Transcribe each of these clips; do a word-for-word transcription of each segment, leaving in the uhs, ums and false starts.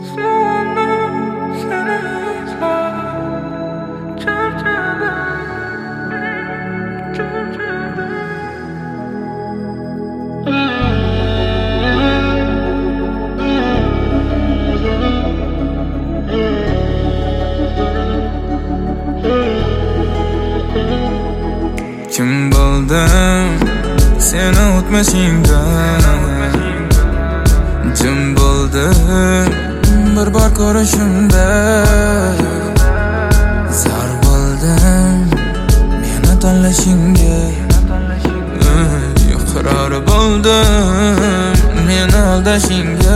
Kim bo'ldim seni o'tmishingda, jim bo'ldim bir bor ko'rishimda, zar bo'ldim meni tanlashingga, iqror bo'ldim meni aldashingga.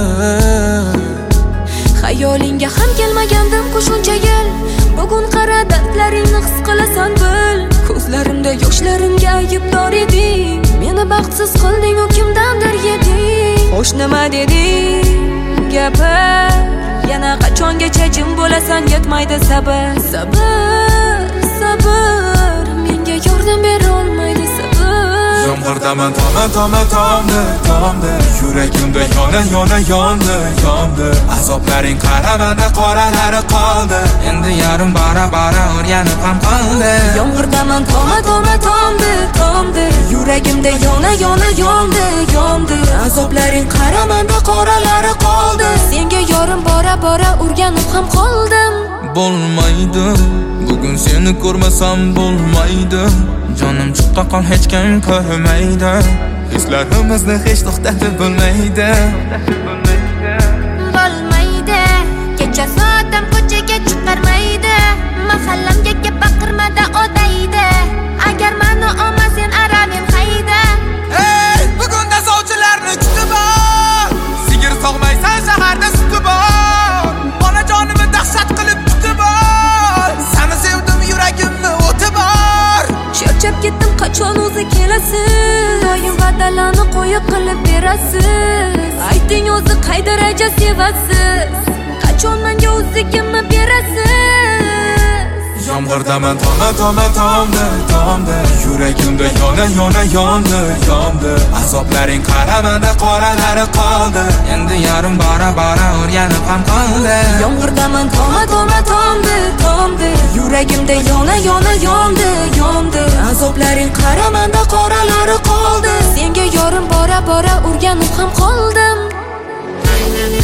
Xayolingga ham kelmagandim qo'shuncha yil, bugun qara dardlaringni his qilasan bil. Ko'zlarimda yoshlarimga aybdor eding, meni baxtsiz qilding, u kimdandir yeding. Xo'sh nima deding? Gapir, yana qachongacha jim bo'lasan, yetmaydi sabr. Sabr, sabr, menga yordam bera olmaydi sabr. Yomg'irdaman toma toma tomdi, tomdi, yuragimda yona yona yondi, yondi. Azoblaring qaramanda qoralari qoldi, endi yarim bara bara o'rganib ham qoldi. Yomg'irdaman toma toma tomdi, tomdi, yuragimda yona yona yondi, yondi. Azoblaring qaramanda qoralari qoldi, senga yorim bora bora o'rganib ham qoldim. Bo'lmaydi, bugun seni ko'rmasam bo'lmaydi. Jonim chiqqa qol hech kim ko'rmaydi, hislarimizni hech to'xtatib bo'lmaydi. Bo'lmaydi, kecha soatim ko'chaga chiqarmaydi, mahallamga kelib baqirmada odaydi. Agar meni olmasang ara men hayda. Ey, bugunda sovchilarni kutib bor, sigir sog'maysan shaharda suti bor. Onajonimni dahshat qilib kutib bor, seni sevdim yuragimni o'ti bor. Charchab ketdim, qachon o'zi kelasiz? Doim va'dalarni qo'yib qilib berasiz. Ayting o'zi qay daraja sevasiz? Qachon menga o'zligimni berasiz? Yomg'irdaman toma toma tomdi, tomdi, yuragimda yona yona yondi, yondi. Azoblaring qaramanda qoralari qoldi, endi yarim bara bara o'rganib ham qoldi. Yomg'irdaman toma toma tomdi, tomdi, yuragimda yona yona yondi, yondi. Azoblaring qaramanda qoralari qoldi, senga yorim bora bora o'rganib ham qoldim.